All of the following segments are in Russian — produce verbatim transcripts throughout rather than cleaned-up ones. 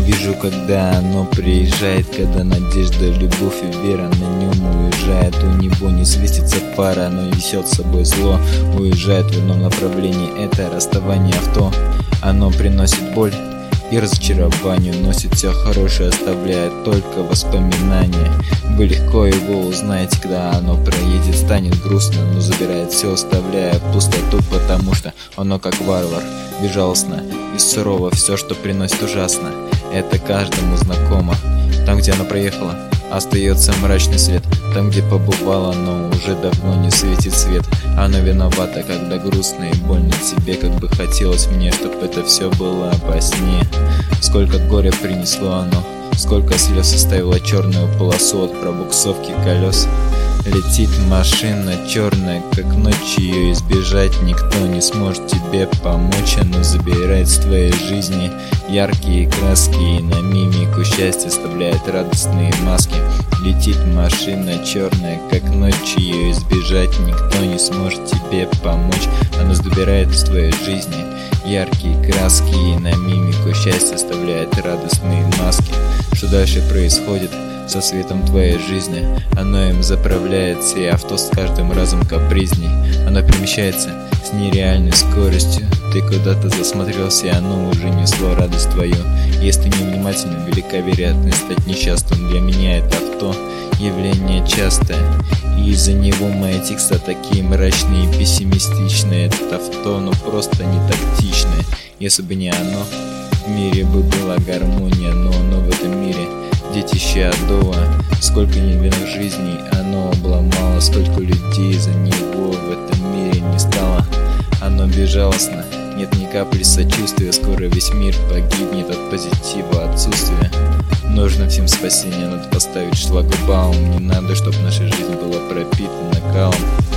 Вижу, когда оно приезжает, когда надежда, любовь и вера на нем уезжает. У него не светится пара, но несет с собой зло. Уезжает в одном направлении, это расставание авто. Оно приносит боль и разочарование, носит все хорошее, оставляет только воспоминания. Вы легко его узнаете, когда оно проедет, станет грустно, но забирает все, оставляя пустоту, потому что оно как варвар, безжалостно и сурово, все, что приносит, ужасно. Это каждому знакомо. Там, где оно проехало, остается мрачный след. Там, где побывало, но уже давно не светит свет. Оно виновато, когда грустно и больно тебе, как бы хотелось мне, чтобы это все было во сне. Сколько горя принесло оно, сколько слез оставило черную полосу от пробуксовки колес. Летит машина черная, как ночь, ее избежать никто не сможет тебе помочь. Оно забирает с твоей жизни яркие краски и на мимику счастья оставляет радостные маски. Летит машина черная, как ночь, ее избежать никто не сможет тебе помочь. Оно забирает с твоей жизни яркие краски и на мимику счастья оставляет радостные маски. Что дальше происходит со светом твоей жизни? Оно им заправляется, и авто с каждым разом капризней. Оно перемещается с нереальной скоростью. Ты куда-то засмотрелся, и оно уже несло радость твою. Если ты невнимательно, велика вероятность стать несчастным. Для меня это авто явление частое, и из-за него мои тексты такие мрачные и пессимистичные. Это авто, но просто не тактичное. Если бы не оно, в мире бы была гармония, но оно в этом мире детище Адова. Сколько невинных жизней оно обломало, сколько людей за него в этом мире не стало. Оно безжалостно, нет ни капли сочувствия. Скоро весь мир погибнет от позитива отсутствия. Нужно всем спасение, надо поставить шлагбаум. Не надо, чтобы наша жизнь была пропитана калом.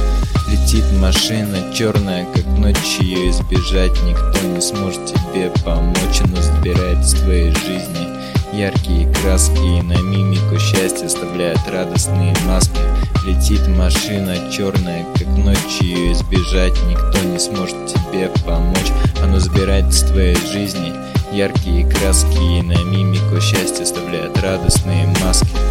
Летит машина черная, как ночь, ее избежать никто не сможет тебе помочь. Она забирает из твоей жизни яркие краски и на мимику счастья оставляет радостные маски. Летит машина черная, как ночь, ее избежать никто не сможет тебе помочь. Оно забирает из твоей жизни яркие краски и на мимику счастья оставляет радостные маски.